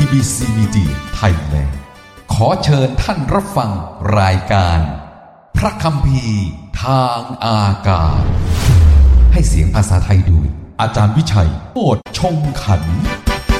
BBC Media Thailand ขอเชิญท่านรับฟังรายการพระคัมภีร์ทางอากาศให้เสียงภาษาไทยโดยอาจารย์วิชัยโอษฐ์ชงขันธ์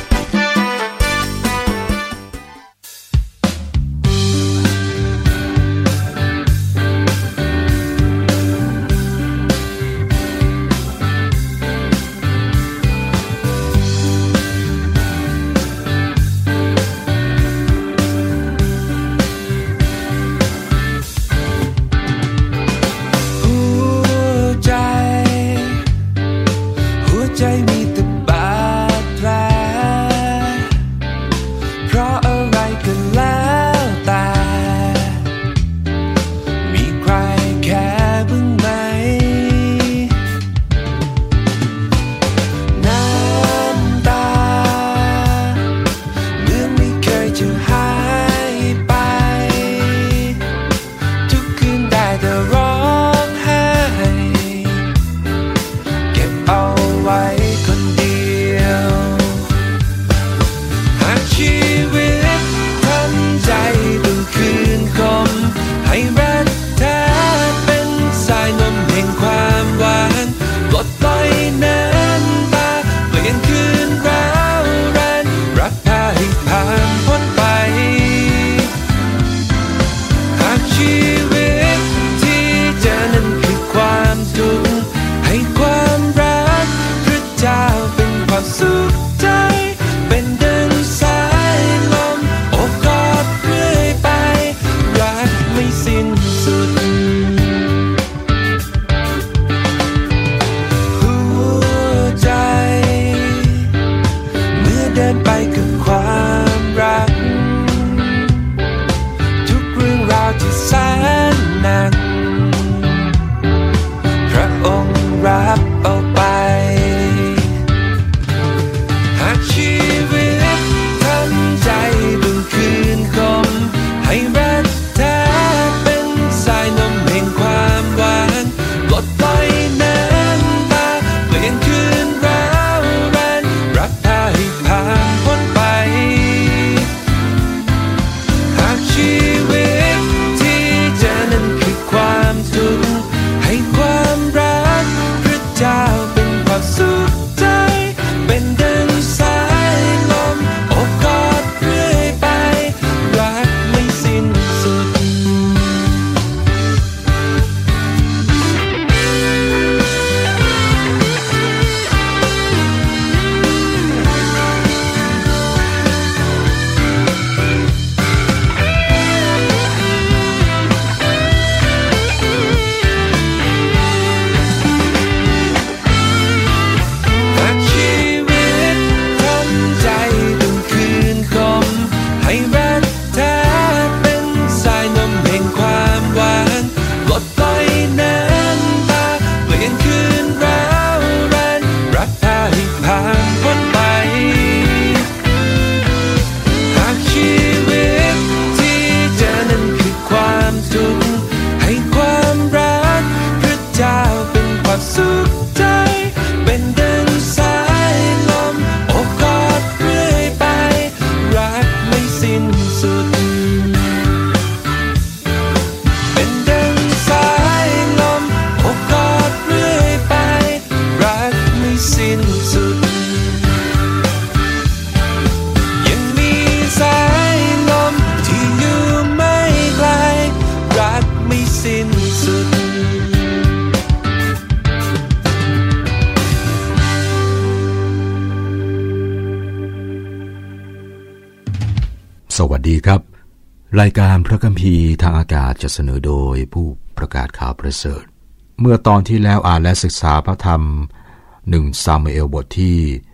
สวัสดีครับรายการพระคัมภีร์ทางอากาศจะเสนอโดยผู้ประกาศข่าวประเสริฐเมื่อตอนที่แล้วอ่านและศึกษาพระธรรม1ซามูเอลบทที่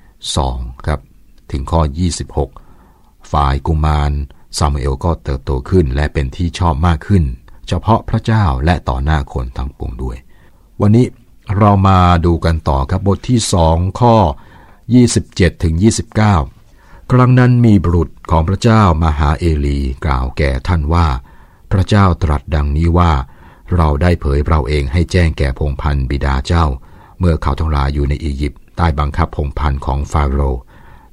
2ครับถึงข้อ26ฝ่ายกุมารซามูเอลก็เติบโตขึ้นและเป็นที่ชอบมากขึ้นเฉพาะพระเจ้าและต่อหน้าคนทั้งปวงด้วยวันนี้เรามาดูกันต่อครับบทที่2ข้อ27ถึง29 ครั้งนั้นมีบุรุษของพระเจ้ามาหาเอลีกล่าวแก่ท่านว่าพระเจ้าตรัสดังนี้ว่าเราได้เผยเราเองให้แจ้งแก่พงศ์พันธุ์บิดาเจ้าเมื่อเขาทั้งหลายอยู่ในอียิปต์ใต้บังคับพงศ์พันธุ์ของฟาโรห์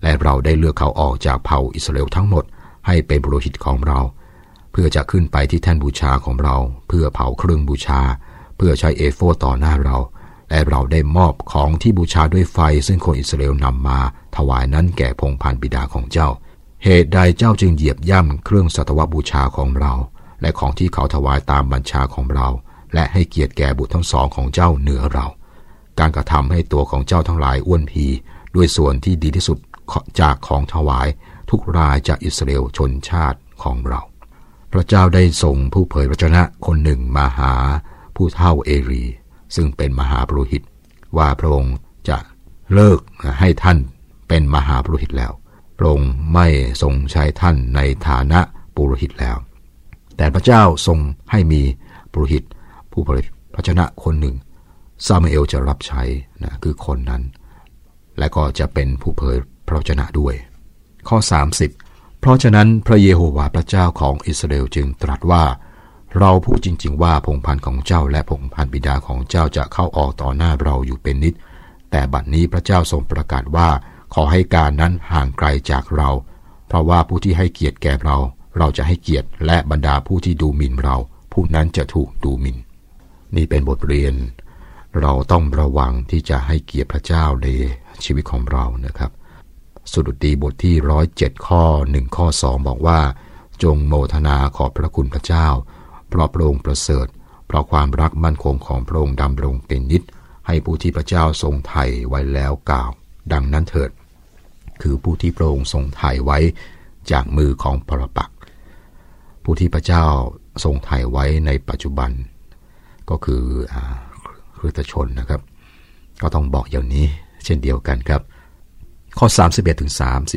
และเราได้เลือกเขาออกจากเผ่าอิสราเอลทั้งหมดให้เป็นปุโรหิตของเราเพื่อจะขึ้นไปที่แท่นบูชาของเราเพื่อเผาเครื่องบูชาเพื่อใช้เอโฟดต่อหน้าเราและเราได้มอบของที่บูชาด้วยไฟซึ่งคนอิสราเอลนำมาถวายนั้นแก่พงศ์พันธุ์บิดาของเจ้าเหตุใดเจ้าจึงเหยียบย่ำเครื่องสัตวบูชาของเราและของที่เขาถวายตามบัญชาของเราและให้เกียรติแก่บุตรทั้งสองของเจ้าเหนือเราการกระทำให้ตัวของเจ้าทั้งหลายอ้วนพีด้วยส่วนที่ดีที่สุดจากของถวายทุกรายจากอิสราเอลชนชาติของเราพระเจ้าได้ส่งผู้เผยพระชนะคนหนึ่งมาหาผู้เฒ่าเอลีซึ่งเป็นมหาปุโรหิตว่าพระองค์จะเลิกให้ท่านเป็นมหาปุโรหิตแล้วพระองค์ไม่ทรงใช้ท่านในฐานะปุโรหิตแล้วแต่พระเจ้าทรงให้มีปุโรหิตผู้เผยพระชนะคนหนึ่งซามูเอลจะรับใช้นะคือคนนั้นและก็จะเป็นผู้เผยพระวจนะด้วยข้อ30เพราะฉะนั้นพระเยโฮวาห์พระเจ้าของอิสราเอลจึงตรัสว่าเราพูดจริงๆว่าพงศ์พันธุ์ของเจ้าและพงศ์พันธุ์บิดาของเจ้าจะเข้าออกต่อหน้าเราอยู่เป็นนิจแต่บัดนี้พระเจ้าทรงประกาศว่าขอให้การนั้นห่างไกลจากเราเพราะว่าผู้ที่ให้เกียรติแก่เราเราจะให้เกียรติและบรรดาผู้ที่ดูหมิ่นเราผู้นั้นจะถูกดูหมิ่นนี่เป็นบทเรียนเราต้องระวังที่จะให้เกียรติพระเจ้าในชีวิตของเรานะครับสดุดีบทที่107ข้อ1ข้อ2บอกว่าจงโมทนาขอบพระคุณพระเจ้าเพราะพระองค์ประเสริฐเพราะความรักมั่นคงของพระองค์ดำรงเป็นนิจให้ผู้ที่พระเจ้าทรงไถ่ไว้แล้วกล่าวดังนั้นเถิดคือผู้ที่พระองค์ทรงไถ่ไว้จากมือของปรปักษ์ผู้ที่พระเจ้าทรงไถ่ไว้ในปัจจุบันก็คือคริสตชนนะครับก็ต้องบอกอย่างนี้เช่นเดียวกันครับข้อ31ถึง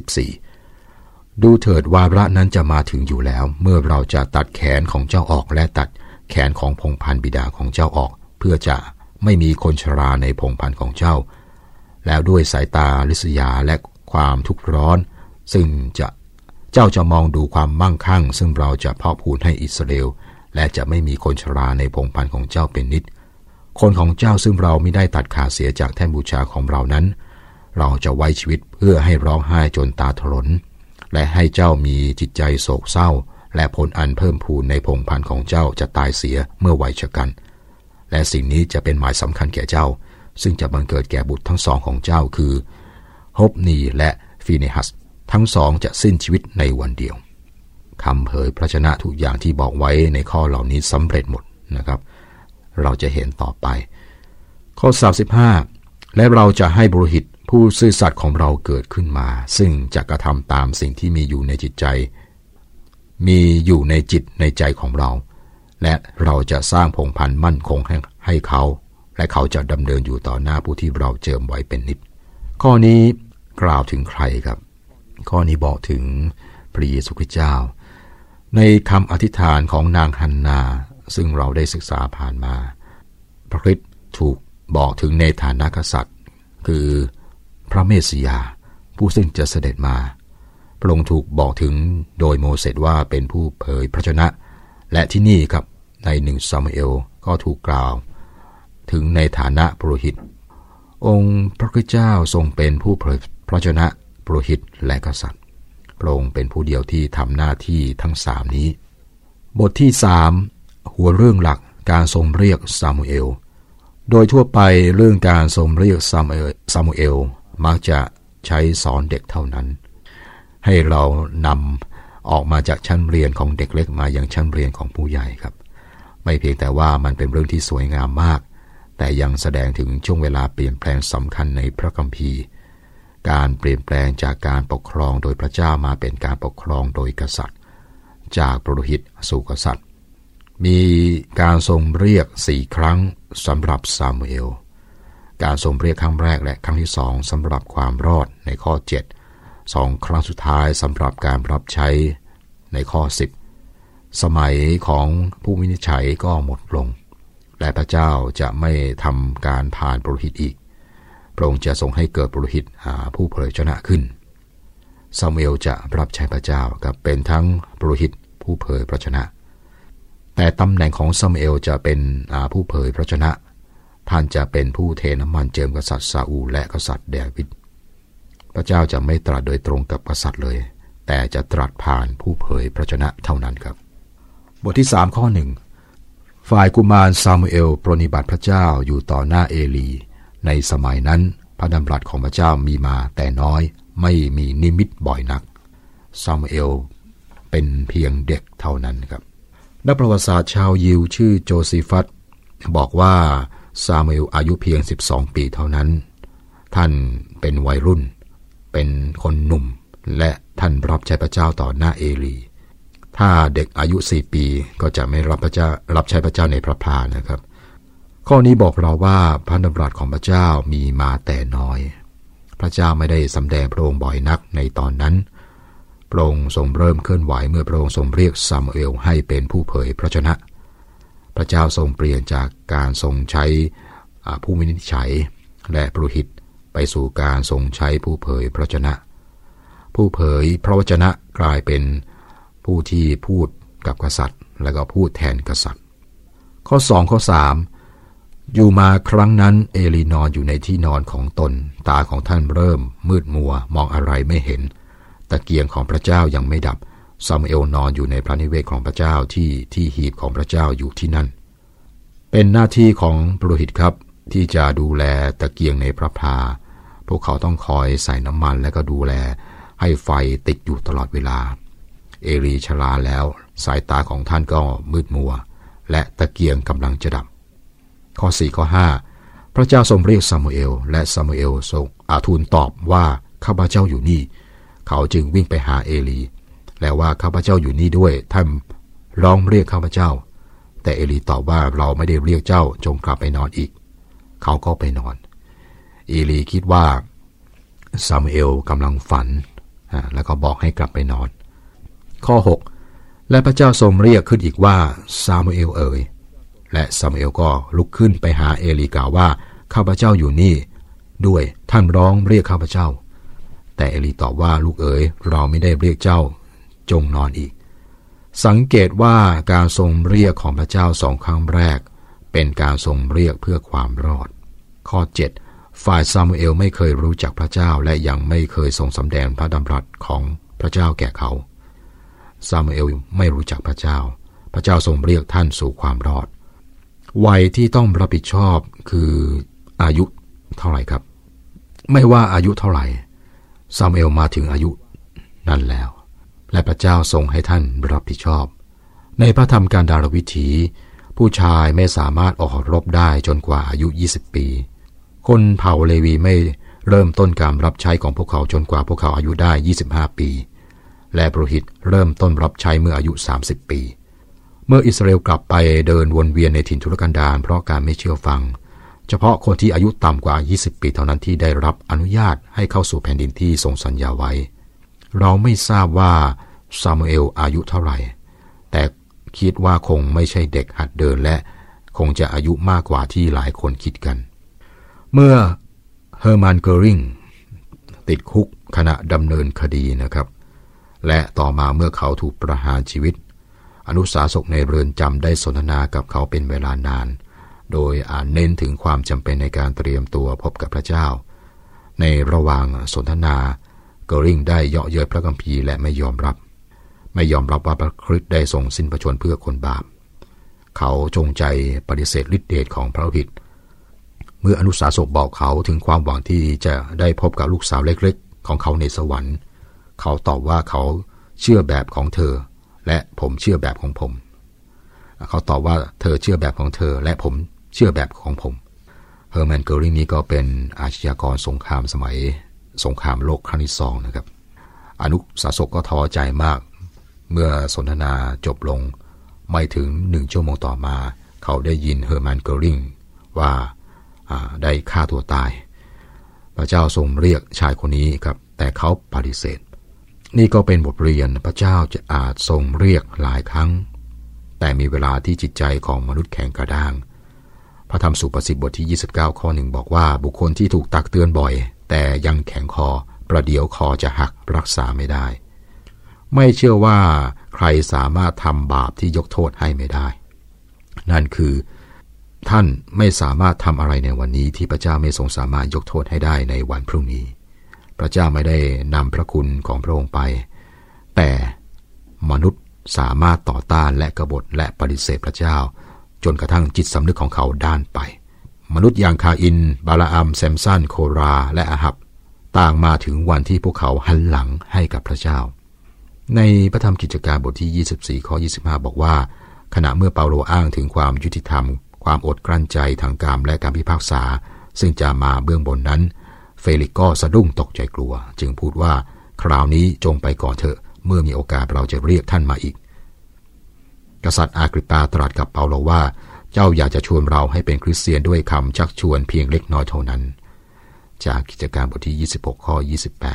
34ดูเถิดวาระนั้นจะมาถึงอยู่แล้วเมื่อเราจะตัดแขนของเจ้าออกและตัดแขนของพงศ์พันธุ์บิดาของเจ้าออกเพื่อจะไม่มีคนชราในพงศ์พันธุ์ของเจ้าแล้วด้วยสายตาริษยาและความทุกข์ร้อนซึ่งเจ้าจะมองดูความมั่งคั่งซึ่งเราจะเพาะพูนให้อิสราเอลและจะไม่มีคนชราในพงศ์พันธุ์ของเจ้าเป็นนิจคนของเจ้าซึ่งเราไม่ได้ตัดขาดเสียจากแท่นบูชาของเรานั้นเราจะไว้ชีวิตเพื่อให้ร้องไห้จนตาถลนและให้เจ้ามีจิตใจโศกเศร้าและผลอันเพิ่มพูนในพงศ์พันธุ์ของเจ้าจะตายเสียเมื่อวัยชกันและสิ่งนี้จะเป็นหมายสำคัญแก่เจ้าซึ่งจะบังเกิดแก่บุตรทั้งสองของเจ้าคือโฮฟนีและฟีเนฮัสทั้งสองจะสิ้นชีวิตในวันเดียวคำเผยพระชนะทุกอย่างที่บอกไว้ในข้อเหล่านี้สำเร็จหมดนะครับเราจะเห็นต่อไปข้อ35และเราจะให้ปุโรหิตผู้ซื่อสัตย์ของเราเกิดขึ้นมาซึ่งจะกระทำตามสิ่งที่มีอยู่ในจิตใจมีอยู่ในจิตในใจของเราและเราจะสร้างพงศ์พันธุ์มั่นคงให้เขาและเขาจะดำเนินอยู่ต่อหน้าผู้ที่เราเจิมไว้เป็นนิจข้อนี้กล่าวถึงใครครับข้อนี้บอกถึงพระเยซูคริสต์เจ้าในคำอธิษฐานของนางฮันนาซึ่งเราได้ศึกษาผ่านมาพระคริสต์ถูกบอกถึงในฐานะกษัตริย์คือพระเมสสิยาผู้ซึ่งจะเสด็จมาพระองค์ถูกบอกถึงโดยโมเสสว่าเป็นผู้เผยพระชนะและที่นี่ครับใน1ซามูเอลก็ถูกกล่าวถึงในฐานะปุโรหิตองค์พระคริสต์เจ้าทรงเป็นผู้เผยพระชนะปุโรหิตและกษัตริย์พระองค์เป็นผู้เดียวที่ทำหน้าที่ทั้ง3นี้บทที่3หัวเรื่องหลักการทรงเรียกซามูเอลโดยทั่วไปเรื่องการทรงเรียกซามูเอลมักจะใช้สอนเด็กเท่านั้นให้เรานำออกมาจากชั้นเรียนของเด็กเล็กมายังชั้นเรียนของผู้ใหญ่ครับไม่เพียงแต่ว่ามันเป็นเรื่องที่สวยงามมากแต่ยังแสดงถึงช่วงเวลาเปลี่ยนแปลงสำคัญในพระคัมภีร์การเปลี่ยนแปลงจากการปกครองโดยพระเจ้ามาเป็นการปกครองโดยกษัตริย์จากปุโรหิตสู่กษัตริย์มีการทรงเรียก4ครั้งสำหรับซามูเอลการทรงเรียกครั้งแรกและครั้งที่2สำหรับความรอดในข้อ7 2ครั้งสุดท้ายสำหรับการรับใช้ในข้อ10สมัยของผู้วินิจฉัยก็หมดลงและพระเจ้าจะไม่ทำการผ่านปุโรหิตอีกพระองค์จะทรงให้เกิดปุโรหิตผู้เผยชนะขึ้นซามูเอลจะรับใช้พระเจ้ากับเป็นทั้งปุโรหิตผู้เผยพระชนะแต่ตำแหน่งของซามูเอลจะเป็นผู้เผยพระชนะท่านจะเป็นผู้เทน้ำมันเจิมกษัตริย์ซาอูลและกษัตริย์เดวิดพระเจ้าจะไม่ตรัสโดยตรงกับกษัตริย์เลยแต่จะตรัสผ่านผู้เผยพระชนะเท่านั้นครับบทที่3ข้อ1ฝ่ายกุมารซามูเอลปรนนิบัติพระเจ้าอยู่ต่อหน้าเอลีในสมัยนั้นพระดำรัสของพระเจ้ามีมาแต่น้อยไม่มีนิมิตบ่อยนักซามูเอลเป็นเพียงเด็กเท่านั้นครับนักประวัติศาสตร์ชาวยิวชื่อโจซีฟัสบอกว่าซามูเอลอายุเพียง12ปีเท่านั้นท่านเป็นวัยรุ่นเป็นคนหนุ่มและท่านรับใช้พระเจ้าต่อหน้าเอลีถ้าเด็กอายุ4ปีก็จะไม่รับใช้พระเจ้าในพระพลานะครับข้อนี้บอกเราว่าพระดำรัสของพระเจ้ามีมาแต่น้อยพระเจ้าไม่ได้สำแดงพระองค์บ่อยนักในตอนนั้นพระองค์ทรงเริ่มเคลื่อนไหวเมื่อพระองค์ทรงเรียกซามูเอลให้เป็นผู้เผยพระชนะพระเจ้าทรงเปลี่ยนจากการทรงใช้ผู้วินิจฉัยและปุโรหิตไปสู่การทรงใช้ผู้เผยพระชนะผู้เผยพระวจนะกลายเป็นผู้ที่พูดกับกษัตริย์และก็พูดแทนกษัตริย์ข้อ2ข้อ3อยู่มาครั้งนั้นเอลีนอนอยู่ในที่นอนของตนตาของท่านเริ่มมืดมัวมองอะไรไม่เห็นตะเกียงของพระเจ้ายังไม่ดับซามูเอลนอนอยู่ในพระนิเวศของพระเจ้าที่หีบของพระเจ้าอยู่ที่นั่นเป็นหน้าที่ของปุโรหิตครับที่จะดูแลตะเกียงในพระพลาพวกเขาต้องคอยใส่น้ำมันและก็ดูแลให้ไฟติดอยู่ตลอดเวลาเอลีชราแล้วสายตาของท่านก็มืดมัวและตะเกียงกำลังจะดับข้อ4ข้อ5พระเจ้าทรงเรียกซามูเอลและซามูเอลทรงทูลตอบว่าข้าพเจ้าอยู่นี่เขาจึงวิ่งไปหาเอลีแล้วว่าข้าพเจ้าอยู่นี่ด้วยท่านร้องเรียกข้าพเจ้าแต่เอลีตอบว่าเราไม่ได้เรียกเจ้าจงกลับไปนอนอีกเขาก็ไปนอนเอลีคิดว่าซามูเอลกำลังฝันแล้วก็บอกให้กลับไปนอนข้อ6และพระเจ้าทรงเรียกขึ้นอีกว่าซามูเอลเอ๋ยและซามูเอลก็ลุกขึ้นไปหาเอลีกล่าวว่าข้าพเจ้าอยู่นี่ด้วยท่านร้องเรียกข้าพเจ้าแต่เอลีตอบว่าลูกเอ๋ยเราไม่ได้เรียกเจ้าจงนอนอีกสังเกตว่าการทรงเรียกของพระเจ้า2ครั้งแรกเป็นการทรงเรียกเพื่อความรอดข้อ7ฝ่ายซามูเอลไม่เคยรู้จักพระเจ้าและยังไม่เคยทรงสำแดงพระดำรัสของพระเจ้าแก่เขาซามูเอลไม่รู้จักพระเจ้าพระเจ้าทรงเรียกท่านสู่ความรอดวัยที่ต้องรับผิดชอบคืออายุเท่าไหร่ครับไม่ว่าอายุเท่าไหร่ซามูเอลมาถึงอายุนั้นแล้วและพระเจ้าทรงให้ท่านรับผิดชอบในพระธรรมการดาราวิถีผู้ชายไม่สามารถออกรบได้จนกว่าอายุ20ปีคนเผ่าเลวีไม่เริ่มต้นการรับใช้ของพวกเขาจนกว่าพวกเขาอายุได้25ปีและปุโรหิตเริ่มต้นรับใช้เมื่ออายุ30ปีเมื่ออิสราเอลกลับไปเดินวนเวียนในถิ่นทุรกันดารเพราะการไม่เชื่อฟังเฉพาะคนที่อายุต่ำกว่า20ปีเท่านั้นที่ได้รับอนุญาตให้เข้าสู่แผ่นดินที่ทรงสัญญาไว้เราไม่ทราบว่าซามูเอลอายุเท่าไหร่แต่คิดว่าคงไม่ใช่เด็กหัดเดินและคงจะอายุมากกว่าที่หลายคนคิดกันเมื่อเฮอร์มันเกอริงติดคุกขณะดำเนินคดีนะครับและต่อมาเมื่อเขาถูกประหารชีวิตอนุสาสกในเรือนจำได้สนทนากับเขาเป็นเวลานานโดยเน้นถึงความจำเป็นในการเตรียมตัวพบกับพระเจ้าในระหว่างสนทนาเกอริงได้เยาะเย้ยพระคัมภีร์และไม่ยอมรับว่าพระคริสต์ได้ทรงสิ้นพระชนม์เพื่อคนบาปเขาจงใจปฏิเสธฤทธิเดชของพระผิดเมื่ออนุสาสกบอกเขาถึงความหวังที่จะได้พบกับลูกสาวเล็กๆของเขาในสวรรค์เขาตอบว่าเขาเชื่อแบบของเธอและผมเชื่อแบบของผมเขาตอบว่าเธอเชื่อแบบของเธอและผมเชื่อแบบของผมเฮอร์แมนเกอริงนี้ก็เป็นอาชญากรสงครามสมัยสงครามโลกครั้งที่2นะครับอนุสาสกก็ท้อใจมากเมื่อสนทนาจบลงไม่ถึง1ชั่วโมงต่อมาเขาได้ยินเฮอร์แมนเกอริงว่าได้ฆ่าตัวตายพระเจ้าทรงเรียกชายคนนี้ครับแต่เขาปฏิเสธนี่ก็เป็นบทเรียนพระเจ้าจะอาจทรงเรียกหลายครั้งแต่มีเวลาที่จิตใจของมนุษย์แข็งกระด้างพระธรรมสุภาษิตบทที่29ข้อ1บอกว่าบุคคลที่ถูกตักเตือนบ่อยแต่ยังแข็งคอประเดี๋ยวคอจะหักรักษาไม่ได้ไม่เชื่อว่าใครสามารถทำบาปที่ยกโทษให้ไม่ได้นั่นคือท่านไม่สามารถทำอะไรในวันนี้ที่พระเจ้าไม่ทรงสามารถยกโทษให้ได้ในวันพรุ่งนี้พระเจ้าไม่ได้นำพระคุณของพระองค์ไปแต่มนุษย์สามารถต่อต้านและกบฏและปฏิเสธพระเจ้าจนกระทั่งจิตสำนึกของเขาด้านไปมนุษย์อย่างคาอินบาลาอัมแซมซันโคราและอาหับต่างมาถึงวันที่พวกเขาหันหลังให้กับพระเจ้าในพระธรรมกิจการบทที่24ข้อ25บอกว่าขณะเมื่อเปาโลอ้างถึงความยุติธรรมความอดกลั้นใจทางกามและการพิพากษาซึ่งจะมาเบื้องบนนั้นเฟลิกซ์ก็สะดุ้งตกใจกลัวจึงพูดว่าคราวนี้จงไปก่อนเถอะเมื่อมีโอกาสเราจะเรียกท่านมาอีกกษัตริย์อากริปปาตรัสกับเปาโลว่าเจ้าอยากจะชวนเราให้เป็นคริสเตียนด้วยคำชักชวนเพียงเล็กน้อยเท่านั้นจากกิจการบทที่26ข้อ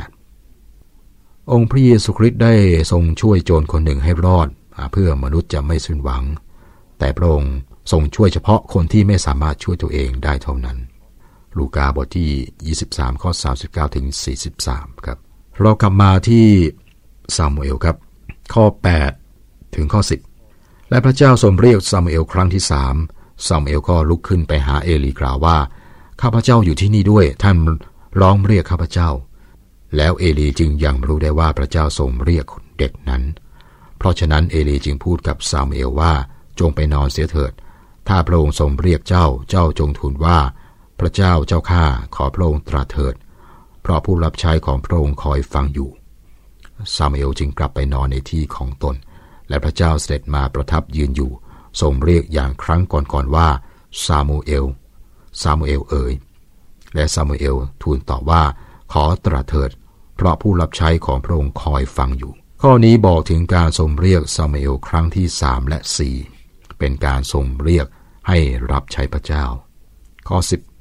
28องค์พระเยซูคริสต์ได้ทรงช่วยโจรคนหนึ่งให้รอดเพื่อมนุษย์จะไม่สิ้นหวังแต่พระองค์ทรงช่วยเฉพาะคนที่ไม่สามารถช่วยตัวเองได้เท่านั้นลูกาบทที่23ข้อ39ถึง43ครับเรากลับมาที่ซามูเอลครับข้อ8ถึงข้อ10และพระเจ้าทรงเรียกซามูเอลครั้งที่3ซามูเอลก็ลุกขึ้นไปหาเอลีกล่าวว่าข้าพเจ้าอยู่ที่นี่ด้วยท่านร้องเรียกข้าพเจ้าแล้วเอลีจึงยังรู้ได้ว่าพระเจ้าทรงเรียกเด็กนั้นเพราะฉะนั้นเอลีจึงพูดกับซามูเอลว่าจงไปนอนเสียเถิดถ้าพระองค์ทรงเรียกเจ้าจงทูลว่าพระเจ้าเจ้าข้าขอพระองค์ตรัสเถิดเพราะผู้รับใช้ของพระองค์คอยฟังอยู่ซามูเอลจึงกลับไปนอนในที่ของตนและพระเจ้าเสด็จมาประทับยืนอยู่ทรงเรียกอย่างครั้งก่อนว่าซามูเอลซามูเอลเอ๋ยและซามูเอลทูลตอบว่าขอตรัสเถิดเพราะผู้รับใช้ของพระองค์คอยฟังอยู่ข้อนี้บอกถึงการทรงเรียกซามูเอลครั้งที่3และ4เป็นการทรงเรียกให้รับใช้พระเจ้าข้อ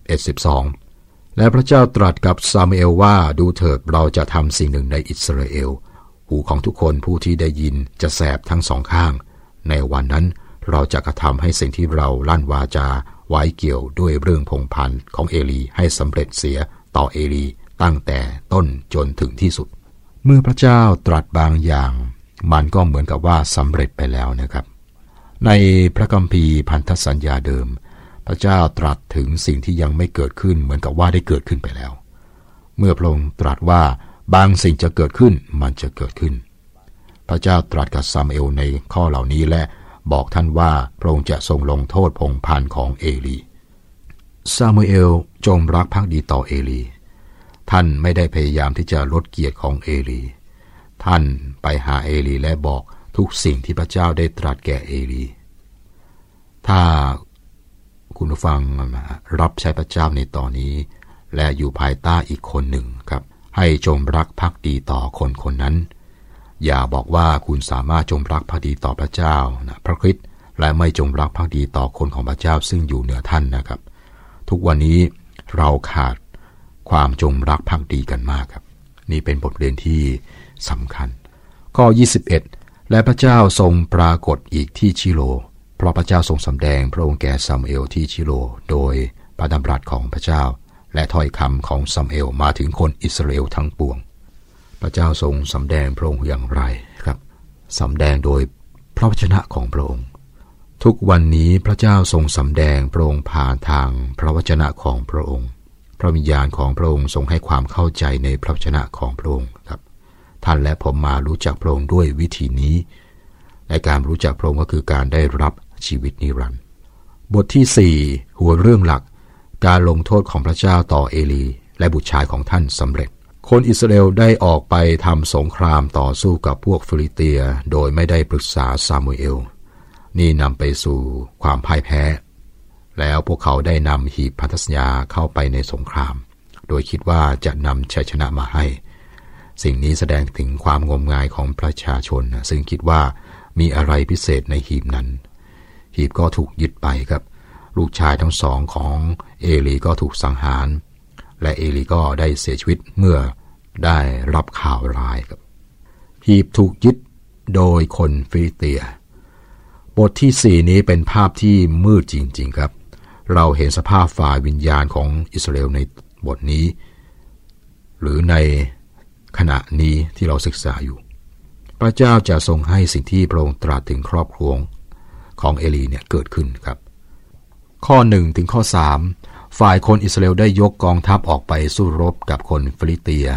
11-12และพระเจ้าตรัสกับซามูเอลว่าดูเถิดเราจะทำสิ่งหนึ่งในอิสราเอลหูของทุกคนผู้ที่ได้ยินจะแสบทั้งสองข้างในวันนั้นเราจะกระทำให้สิ่งที่เราลั่นวาจาไว้เกี่ยวด้วยเรื่องพงศ์พันธ์ของเอลีให้สำเร็จเสียต่อเอลีตั้งแต่ต้นจนถึงที่สุดเมื่อพระเจ้าตรัสบางอย่างมันก็เหมือนกับว่าสำเร็จไปแล้วนะครับในพระคัมภีร์พันธสัญญาเดิมพระเจ้าตรัสถึงสิ่งที่ยังไม่เกิดขึ้นเหมือนกับว่าได้เกิดขึ้นไปแล้วเมื่อพระองค์ตรัสว่าบางสิ่งจะเกิดขึ้นมันจะเกิดขึ้นพระเจ้าตรัสกับซามูเอลในข้อเหล่านี้และบอกท่านว่าพระองค์จะทรงลงโทษพงศ์พันธ์ของเอลีซามูเอลจงรักภักดีต่อเอลีท่านไม่ได้พยายามที่จะลดเกียรติของเอลีท่านไปหาเอลีและบอกทุกสิ่งที่พระเจ้าได้ตรัสแก่เอลีถ้าคุณผู้ฟังรับใช้พระเจ้าในตอนนี้และอยู่ภายใต้อีกคนหนึ่งครับให้จงรักภักดีต่อคนคนนั้นอย่าบอกว่าคุณสามารถจงรักภักดีต่อพระเจ้าพระคริสต์และไม่จงรักภักดีต่อคนของพระเจ้าซึ่งอยู่เหนือท่านนะครับทุกวันนี้เราขาดความจงรักภักดีกันมากครับนี่เป็นบทเรียนที่สำคัญข้อ21และพระเจ้าทรงปรากฏอีกที่ชิโลเพราะพระเจ้าทรงสำแดงพระองค์แก่ซามูเอลที่ชิโลโดยพระดำรัสของพระเจ้าและถ้อยคำของซามูเอลมาถึงคนอิสราเอลทั้งปวงพระเจ้าทรงสำแดงพระองค์อย่างไรครับสำแดงโดยพระวจนะของพระองค์ทุกวันนี้พระเจ้าทรงสำแดงพระองค์ผ่านทางพระวจนะของพระองค์พระวิญญาณของพระองค์ทรงให้ความเข้าใจในพระวจนะของพระองค์ครับท่านและผมมารู้จักพระองค์ด้วยวิธีนี้และการรู้จักพระองค์ก็คือการได้รับชีวิตนิรันดร์บทที่4หัวเรื่องหลักการลงโทษของพระเจ้าต่อเอลีและบุตรชายของท่านสำเร็จคนอิสราเอลได้ออกไปทำสงครามต่อสู้กับพวกฟิลิสเตียโดยไม่ได้ปรึกษาซามูเอลนี่นำไปสู่ความพ่ายแพ้แล้วพวกเขาได้นำหีบพันธสัญญาเข้าไปในสงครามโดยคิดว่าจะนำชัยชนะมาให้สิ่งนี้แสดงถึงความงมงายของประชาชนซึ่งคิดว่ามีอะไรพิเศษในหีบนั้นหีบก็ถูกยึดไปครับลูกชายทั้งสองของเอลีก็ถูกสังหารและเอลีก็ได้เสียชีวิตเมื่อได้รับข่าวร้ายครับหีบถูกยึดโดยคนฟิลิสเตียบทที่4นี้เป็นภาพที่มืดจริงๆครับเราเห็นสภาพฝ่ายวิญญาณของอิสราเอลในบทนี้หรือในขณะนี้ที่เราศึกษาอยู่พระเจ้าจะทรงให้สิ่งที่พระองค์ตรัสถึงครอบครัวของเอลีเนี่ยเกิดขึ้นครับข้อ1ถึงข้อ3ฝ่ายคนอิสราเอลได้ยกกองทัพออกไปสู้รบกับคนฟิลิสเตีย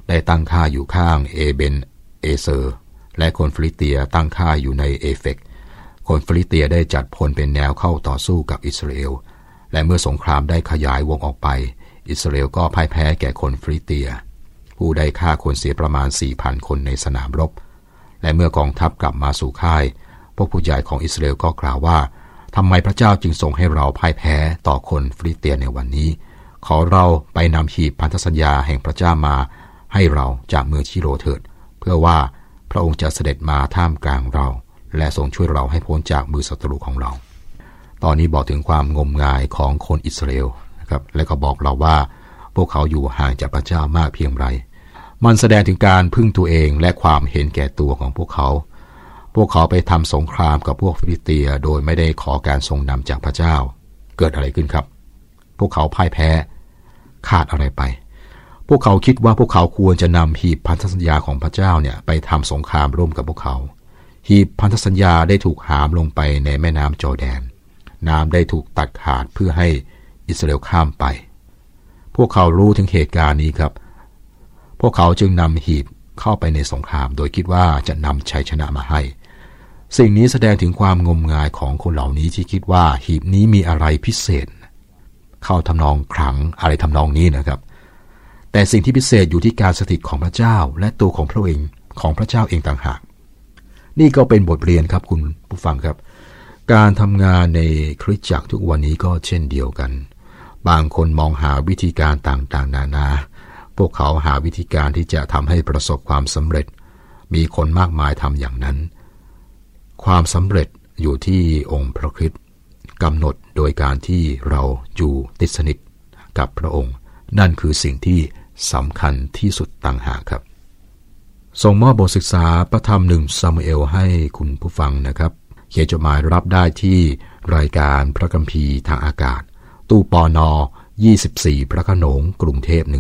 ได้ตั้งค่ายอยู่ข้างเอเบนเอเซอร์และคนฟิลิสเตียตั้งค่ายอยู่ในเอเฟกคนฟิลิสเตียได้จัดพลเป็นแนวเข้าต่อสู้กับอิสราเอลและเมื่อสงครามได้ขยายวงออกไปอิสราเอลก็พ่ายแพ้แก่คนฟิลิสเตียผู้ได้ฆ่าคนเสียประมาณ 4,000 คนในสนามรบและเมื่อกองทัพกลับมาสู่ค่ายพวกผู้ใหญ่ของอิสราเอลก็กล่าวว่าทำไมพระเจ้าจึงทรงให้เราพ่ายแพ้ต่อคนฟิลิสเตียในวันนี้ขอเราไปนำหีบพันธสัญญาแห่งพระเจ้ามาให้เราจากเมืองชิโรเถิดเพื่อว่าพระองค์จะเสด็จมาท่ามกลางเราและทรงช่วยเราให้พ้นจากมือศัตรูของเราตอนนี้บอกถึงความงมงายของคนอิสราเอลนะครับและก็บอกเราว่าพวกเขาอยู่ห่างจากพระเจ้ามากเพียงไรมันแสดงถึงการพึ่งตัวเองและความเห็นแก่ตัวของพวกเขาไปทำสงครามกับพวกฟิลิสเตียโดยไม่ได้ขอการทรงนำจากพระเจ้าเกิดอะไรขึ้นครับพวกเขาพ่ายแพ้ขาดอะไรไปพวกเขาคิดว่าพวกเขาควรจะนำหีบพันธสัญญาของพระเจ้าเนี่ยไปทำสงครามร่วมกับพวกเขาหีบพันธสัญญาได้ถูกหามลงไปในแม่น้ำจอร์แดนน้ำได้ถูกตัดขาดเพื่อให้อิสราเอลข้ามไปพวกเขารู้ถึงเหตุการณ์นี้ครับพวกเขาจึงนำหีบเข้าไปในสงครามโดยคิดว่าจะนำชัยชนะมาให้สิ่งนี้แสดงถึงความงมงายของคนเหล่านี้ที่คิดว่าหีบนี้มีอะไรพิเศษเข้าทำนองขลังอะไรทำนองนี้นะครับแต่สิ่งที่พิเศษอยู่ที่การสถิตของพระเจ้าและตัวของพระเจ้าเองต่างหากนี่ก็เป็นบทเรียนครับคุณผู้ฟังครับการทำงานในคริสตจักรทุกวันนี้ก็เช่นเดียวกันบางคนมองหาวิธีการต่างๆนานาพวกเขาหาวิธีการที่จะทำให้ประสบความสำเร็จมีคนมากมายทำอย่างนั้นความสำเร็จอยู่ที่องค์พระคริสต์กำหนดโดยการที่เราอยู่ติดสนิทกับพระองค์นั่นคือสิ่งที่สำคัญที่สุดต่างหากครับส่งมอบบทศึกษาพระธรรม1ซามูเอลให้คุณผู้ฟังนะครับเขียนจดหมายรับได้ที่รายการพระคัมภีร์ทางอากาศตู้ปน24พระโขนงกรุงเทพ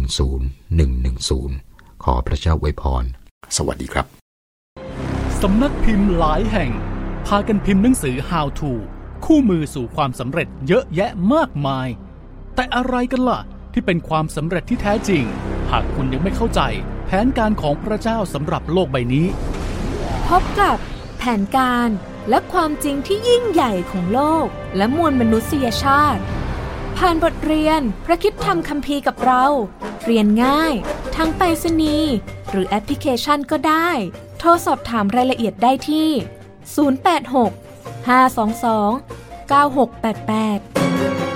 10110ขอพระเจ้าอวยพรสวัสดีครับสำนักพิมพ์หลายแห่งพากันพิมพ์หนังสือ How to คู่มือสู่ความสำเร็จเยอะแยะมากมายแต่อะไรกันล่ะที่เป็นความสำเร็จที่แท้จริงหากคุณยังไม่เข้าใจแผนการของพระเจ้าสำหรับโลกใบนี้พบกับแผนการและความจริงที่ยิ่งใหญ่ของโลกและมวลมนุษยชาติผ่านบทเรียนพระคริสตธรรมคัมภีร์กับเราเรียนง่ายทั้งไปรษณีย์หรือแอปพลิเคชันก็ได้โทรสอบถามรายละเอียดได้ที่086 522 9688